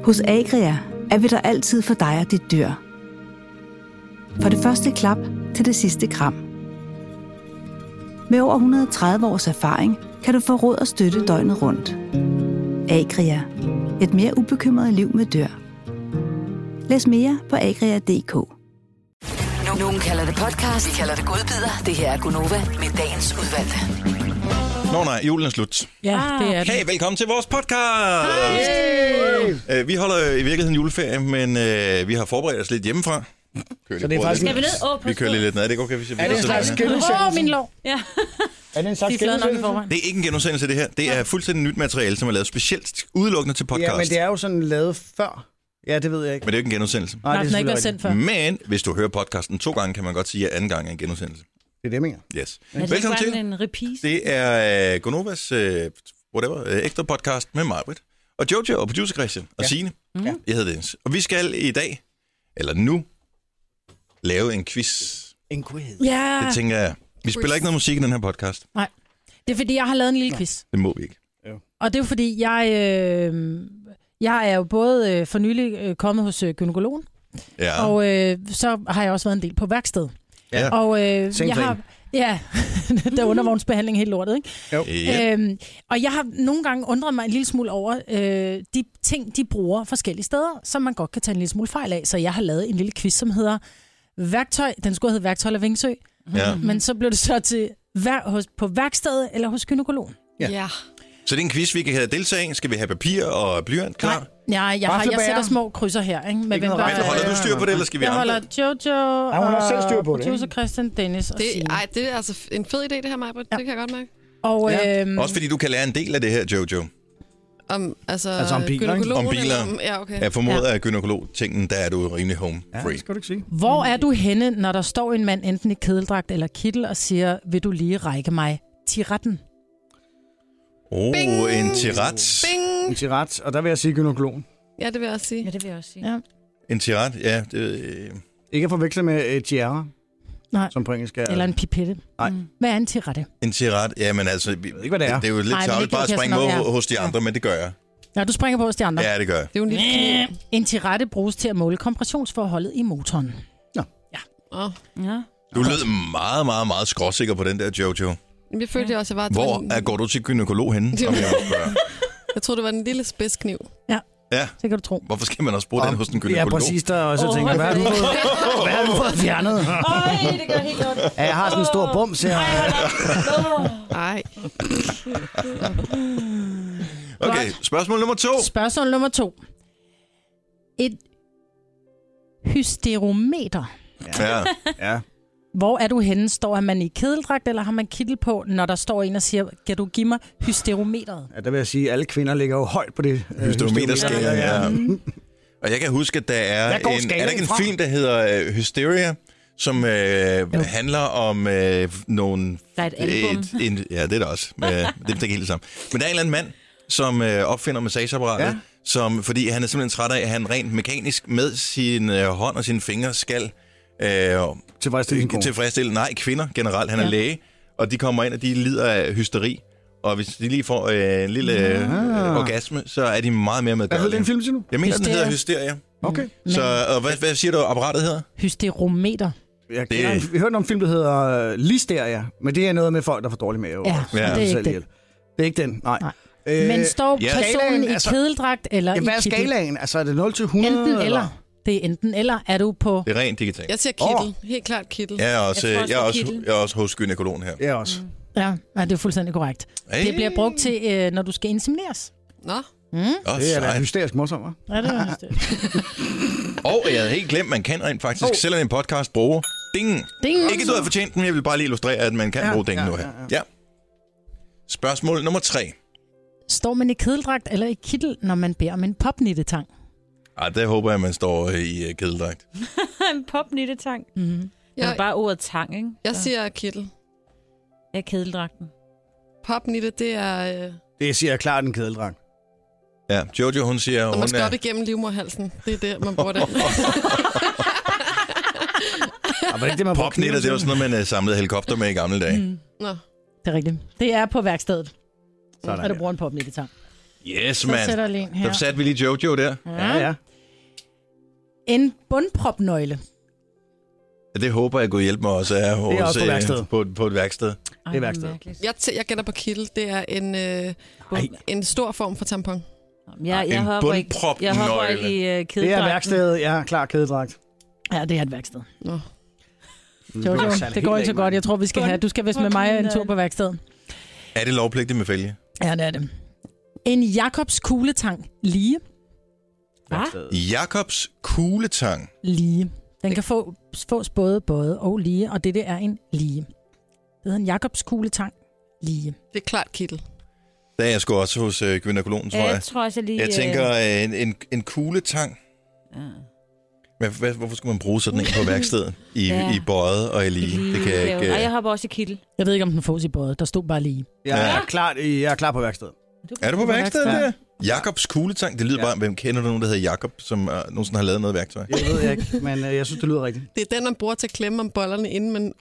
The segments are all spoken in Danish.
Hos Agria er vi der altid for dig og dit dyr. Fra det første klap til det sidste kram. Med over 130 års erfaring kan du få råd og støtte døgnet rundt. Agria. Et mere ubekymret liv med dyr. Læs mere på agria.dk. Nogen kalder det podcast, vi kalder det godbider. Det her er Gunova med dagens udvalgte. Nå nej, julen er slut. Ja, det er det. Hey, velkommen til vores podcast! Vi holder i virkeligheden juleferie, men vi har forberedt os lidt hjemmefra. Så det er faktisk... Skal vi ned? Vi kører lige lidt ned. Er det ikke okay, hvis jeg... Er det en slags genudsendelse? Min lov. Ja. Er det en slags genudsendelse? Det er ikke en genudsendelse, det her. Det er fuldstændig nyt materiale, som er lavet specielt udelukkende til podcast. Ja, men det er jo sådan lavet før. Ja, det ved jeg ikke. Men det er jo ikke en genudsendelse. Nej, Den har ikke været sendt før. Men hvis du hører podcasten 2 gange, kan man godt sige, at anden gang er en genudsendelse. Det er det, mener. Yes. Velkommen til. En reprise? Det er Gonovas ekstra podcast med Maj-Brit og Jojo og producer Christian og Signe. Ja. Jeg hedder Dennis. Og vi skal i dag, eller nu, lave en quiz. En quiz. Ja. Det tænker jeg. Vi spiller ikke noget musik i den her podcast. Nej. Det er fordi, jeg har lavet en lille quiz. Det må vi ikke. Og det er fordi, jeg er jo både for nylig kommet hos gynækologen, Ja. og så har jeg også været en del på værksted. Ja. Og jeg har... Ja, der er undervognsbehandling helt lortet, ikke? Jo. Yep. Og jeg har nogle gange undret mig en lille smule over de ting, de bruger forskellige steder, som man godt kan tage en lille smule fejl af. Så jeg har lavet en lille quiz, som hedder værktøj. Den skulle hedde værktøj eller Vingsø. Ja. Men så blev det så til på værkstedet eller hos gynækologen. Ja. Så det er en quiz, vi kan have deltage i. Skal vi have papir og blyant klar? Nej, jeg sætter små krydser her, ikke? Med Holder du styr på det, eller skal vi jeg andre? holder Jojo hun har selv styr på og det, producer Christian, Dennis og Signe. Det er altså en fed idé, det her, Maj-Brit. Ja. Det kan jeg godt mærke. Og, Også fordi du kan lære en del af det her, Jojo. Altså om biler, ikke? Om biler. Ja, okay. Jeg formoder, at gynækolog-tingen, der er du rimelig home free. Ja, skal du ikke sige. Hvor er du henne, når der står en mand enten i kedeldragt eller kittel og siger, vil du lige række mig tiratten? En tirat. Bing! En tirat, og der vil jeg sige gynækologen. Ja, det vil jeg også sige. Ja, det vil jeg også sige. Ja. En tirat, ja. Ikke at forveksle med tiara, Nej. som på engelsk er... Eller en pipette. Nej. Hvad er en tiratte? En tirat, ja, men altså... ikke, hvad det er. Det er jo lidt Nej, men tavligt det bare at kan springe sådan på noget, hos de andre, men det gør jeg. Ja, du springer på hos de andre. Ja, det gør jeg. Det er jo en lille kniv. En tiratte bruges til at måle kompressionsforholdet i motoren. Ja. Du lød meget, meget, meget skråsikker på den der, Jojo. Men jeg følte også, at jeg var... Hvor går du til gynækolog henne, om jeg må spørge? Jeg troede, det var en lille spidskniv. Ja. Det kan du tro. Hvorfor skal man også bruge den hos en gynækolog? Ja, præcis, der også tænker, hvad har du fået fjernet? Ej, det gør helt godt. Ja, jeg har sådan en stor bums her. Nej. Okay, spørgsmål nummer 2. Spørgsmål nummer 2. Et hysterometer. Ja. Ja. Hvor er du henne? Står man i kedeldragt, eller har man kittel på, når der står en og siger, kan du give mig hysterometeret? Ja, der vil jeg sige, at alle kvinder ligger jo højt på det. Hysterometerskala, ja. Og jeg kan huske, at der er er der ikke en film, der hedder Hysteria, som handler om nogle... Der er et album. Ja, det er der også. Det er ikke helt det samme. Men der er en eller anden mand, som opfinder massageapparatet, som, fordi han er simpelthen træt af, at han rent mekanisk med sin hånd og sine fingre skal... tilfredsstille. Nej, kvinder generelt. Han er læge, og de kommer ind, og de lider af hysteri. Og hvis de lige får en lille orgasme, så er de meget mere med. Hvad hedder den film, siger du? Jeg mener, den hedder Hysteria. Okay. Så og hvad siger du, apparatet hedder? Hysterometer. Vi hørte om en film, der hedder Listeria, men det er noget med folk, der får dårlig mave. Ja, det er ikke det. Det er ikke den, nej. Men står personen i kedeldragt eller i hvad er kittel? skalaen? Altså, er det 0 til 100? Enten eller. Det er enten eller. Er du på... Det er rent digitalt. Jeg siger kittel. Helt klart kittel. Jeg er også hos gynækologen her. Jeg er også. Ja, det er fuldstændig korrekt. Hey. Det bliver brugt til, når du skal insemineres. Nå. Det er da hysterisk morsomt, hva'? Ja, det er Og jeg havde helt glemt, man kan rent faktisk, selvom en podcast bruger ding. Ikke du havde fortjent den, men jeg vil bare lige illustrere, at man kan bruge ding nu her. Ja. Spørgsmål nummer 3. Står man i kedeldragt eller i kittel, når man beder om en popnittetang? Der håber jeg, at man står i kedeldragt. En popnittetang. Mm-hmm. Det er bare ordet tang, ikke? Jeg siger kittel. Ja, kedeldragten. Popnitte, det er... Det siger jeg klart en kedeldragt. Ja, Jojo, hun siger... Når man skal op igennem livmoderhalsen. Det er der, man bruger det. Popnitter, det var sådan noget, man samlede helikopter med i gamle dage. Nå. Det er rigtigt. Det er på værkstedet, sådan, og du bruger en popnittetang. Yes, Så man. sætter jeg lige en her. Der satte vi lige Jojo der. Ja. ja. En bundpropnøgle. Det håber jeg kunne hjælpe mig også af hos, Det er også på værksted. På et værksted. Det er værksted. Jeg gætter på kittel. Det er en stor form for tampon. Jeg En hopper ikke bundpropnøgle. i kædedragten. Det er værksted, ja, klar kædedragt. Ja, det er et værksted. Nå. Jojo, det går ikke så godt. Jeg tror, vi skal have... Du skal vist med mig en tur på værkstedet. Er det lovpligtigt med fælge? Ja, det er det. En Jacobs kugletang lige. Jakobs kugletang. Lige. Den kan fås både og lige, og det er en lige. Det hedder en Jacobs kugletang lige. Det er klart kittel. Der er jeg sgu også hos gynækologen, tror Ja, jeg. jeg tror også, jeg lige... Jeg tænker, en kugletang. Hvorfor skulle man bruge sådan en på værkstedet? I bøjet og i lige? Det kan jeg ikke... jeg hopper også i kittel. Jeg ved ikke, om den fås i bøjet. Der stod bare lige. Jeg er klar på værkstedet. Er du på værkstedet der? Jakobs kugletang, det lyder bare... Hvem kender du nogen, der hedder Jakob, som nogensinde har lavet noget værktøj? Det ved jeg ikke, men jeg synes, det lyder rigtigt. Det er den, man bruger til at klemme om bollerne, inden man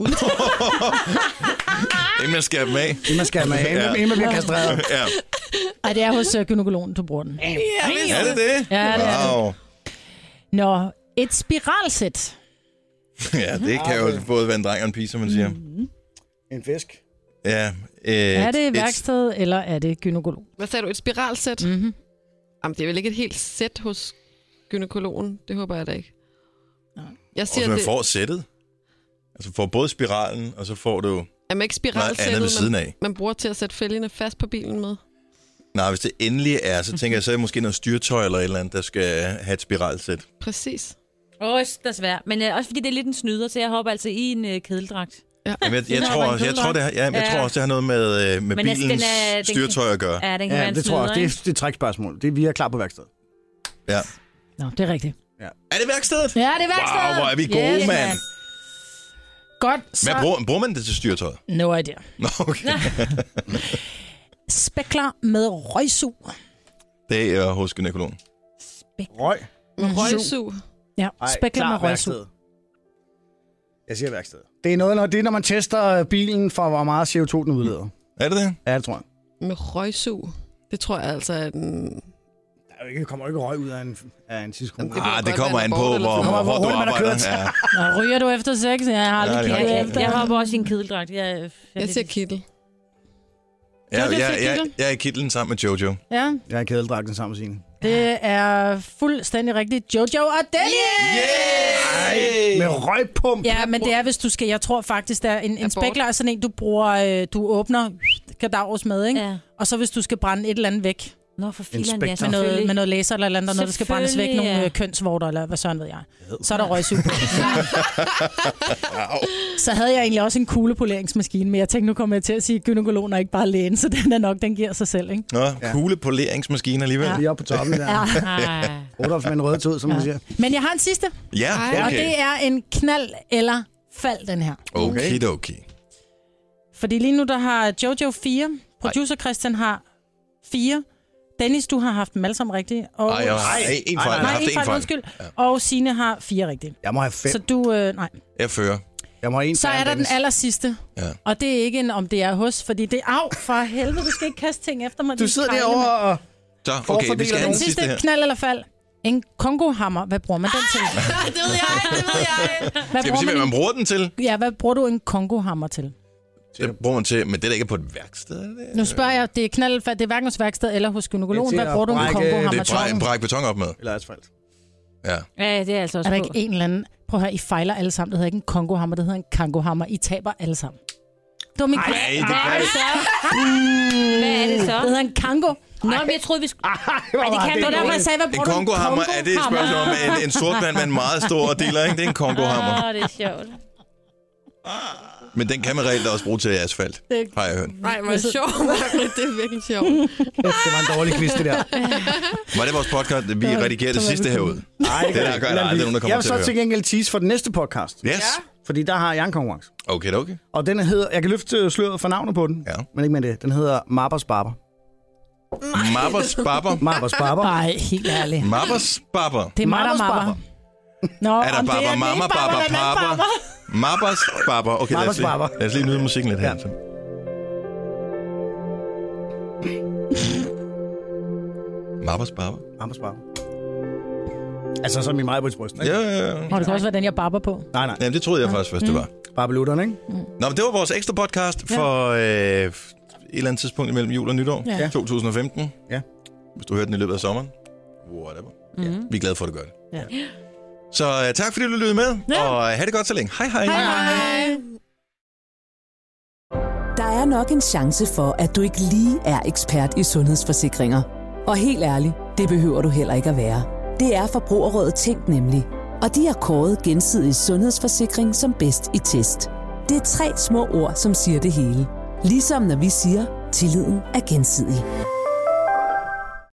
udtager. Inden man skærer dem af. Inden man skærer dem af. Inden man bliver kastreret. Ja. Ej, det er hos gynækologen, du bruger den. Er det det? Ja, det er Wow. Nå, et spiralsæt. Ja, det kan jo både være en dreng og en pige, som man siger. En fisk. Ja. Er det et værksted, eller er det gynækolog? Hvad sagde du? Et spiralsæt? Mm-hmm. Jamen, det er vel ikke et helt sæt hos gynækologen. Det håber jeg da ikke. Jeg Og siger, så man får sættet. Altså får både spiralen, og så får du Jamen ikke noget andet ved siden spiralsættet, af. man bruger til at sætte fælgene fast på bilen med. Nej, hvis det endelig er, så tænker jeg, så er det måske noget styrtøj eller et eller andet, der skal have et spiralsæt. Præcis. Desværre. Men også fordi det er lidt en snyder, så jeg hopper altså i en kædedragt. Ja. Jamen, jeg tror også, det har noget med Men altså, bilens den styrtøj at gøre. Ja, den kan være en det tror jeg snyder, også. Det er et trækspørgsmål. Vi er klar på værkstedet. Ja. Nå, det er rigtigt. Er det værkstedet? Ja, det er værkstedet. Wow, hvor er vi gode, Yes, mand. Godt, så... Hvad bruger man det til styrtøjet? No idea. Nå, okay. Spekler med røgsug. Det er hos gynækologen. Røg. Røgsug. Ja, spekler med røgsug. Værksted. Jeg siger værksted. Det er noget, når man tester bilen for, hvor meget CO2 den udleder. Er det det? Ja, det tror jeg. Med røgsug. Det tror jeg altså er den... Der kommer ikke røg ud af en tidskone. Det kommer an på, hvor du arbejder. Ja. Nå, ryger du efter sex? Jeg har aldrig kigget efter. Jeg hopper også i en kædedragt. Jeg siger kittel. Jeg er i kitlen sammen med Jojo. Ja, Jeg har kædeldragten sammen med sine. det er fuldstændig rigtigt. Jojo og Dennis! Yay! Med røgpump. Ja, men det er, hvis du skal... Jeg tror faktisk, der er en spekler er sådan en, du bruger... Du åbner kadavers med, ikke? Ja. Og så hvis du skal brænde et eller andet væk Nå, for filan, ja, spekter. med noget laser eller andet, noget, der skal brændes væk, Selvfølgelig, nogle ja. kønsvorter, eller hvad sådan ved jeg. Så er der røgsug på. Så havde jeg egentlig også en kuglepoleringsmaskine, men jeg tænkte, nu kommer jeg til at sige, at gynækologen er ikke bare lægen, så den giver sig selv, ikke? Nå, kuglepoleringsmaskine alligevel. Vi er oppe på toppen der. Ej. Rudolf med en rød tud, som man siger. Men jeg har en sidste, Ja, og okay. det er en knald eller fald, den her. Okay. Fordi lige nu, der har Jojo 4, producer Christian har 4, Dennis, du har haft dem alle sammen rigtige. Og En fejl. Jeg har haft en fejl. undskyld. Ja. Og Signe har 4 rigtige. Jeg må have 5. Så du, nej. Jeg fører. Jeg må have en Så er der den aller sidste. Ja. Og det er ikke en, om det er hos, fordi det er for helvede, du skal ikke kaste ting efter mig. Du sidder derovre og... Så, okay, vi skal have Den den sidste sidste her. knald eller fald. En kongohammer. Hvad bruger man den til? Det ved jeg. Hvad Skal vi sige, hvad man bruger den til? Ja, hvad bruger du en kongohammer til? Det bruger man til, men det er da ikke på et værksted. Er det? Nu spørger jeg, det er knald eller fald. Det er hverken hos værksted eller hos gynækologen. Hvad bruger du en kongohammer Det til? er bræk beton op med. Eller asfalt. Ja. Ja, det er altså også Er der på. ikke en eller anden... Prøv at høre, I fejler alle sammen. Det hedder ikke en kongohammer, det hedder en kangohammer. I taber alle sammen. Det var min Nej, det kan Hvad er det så? Det hedder en kango. Nå, men jeg troede, vi skulle... Ej, det kan du derfor, jeg sagde, hvad En bruger du kongohammer, er det et spørgsmål om en sort mand med en meget stor dealer, ikke? Det er en kongohammer. Det er sjovt. Men den kan man reelt også bruge til asfalt, har jeg hørt. Nej, hvor sjovt. Det er virkelig sjovt. Det var en dårlig quiz, det der. Var det vores podcast? Vi redigerer det sidste herud. Nej, Det der gør der aldrig nogen, der kommer jeg vil til så at til høre. gengæld tease for den næste podcast. Yes. Fordi der har jeg en konkurrence. Okay. Og den hedder... Jeg kan løfte sløret for navnet på den. Ja. Men ikke med det. Den hedder Marbers Barber. Mabbers Barber. Marbers Barber. Nej, helt ærligt. Mabbers Barber. Det er mig, der Marbers mapper. Barber. Nå, Er der om det Barber er Mama, min Barber eller den anden Papa? Mabbers Barber. Okay, Mabbers Barber. lad os lige nyde musikken lidt her. Ja. Mabbers Barber. Marbers Barber. Altså som i mig på et bryst, ikke? Ja. Og det kan også være den, jeg barber på. Nej. Jamen, det troede jeg faktisk først, det var. Barbelutterne, ikke? Nå, men det var vores ekstra podcast for et eller andet tidspunkt imellem jul og nytår. 2015. Ja. Hvis du hørte den i løbet af sommeren. Whatever. Vi er glade for, at du gør det. Ja. Så tak fordi du lyttede med, og have det godt så længe. Hej hej. Hej. Der er nok en chance for, at du ikke lige er ekspert i sundhedsforsikringer. Og helt ærligt, det behøver du heller ikke at være. Det er Forbrugerrådet Tænk nemlig. Og de har kåret Gensidig Sundhedsforsikring som bedst i test. Det er 3 små ord, som siger det hele. Ligesom når vi siger, tilliden er gensidig.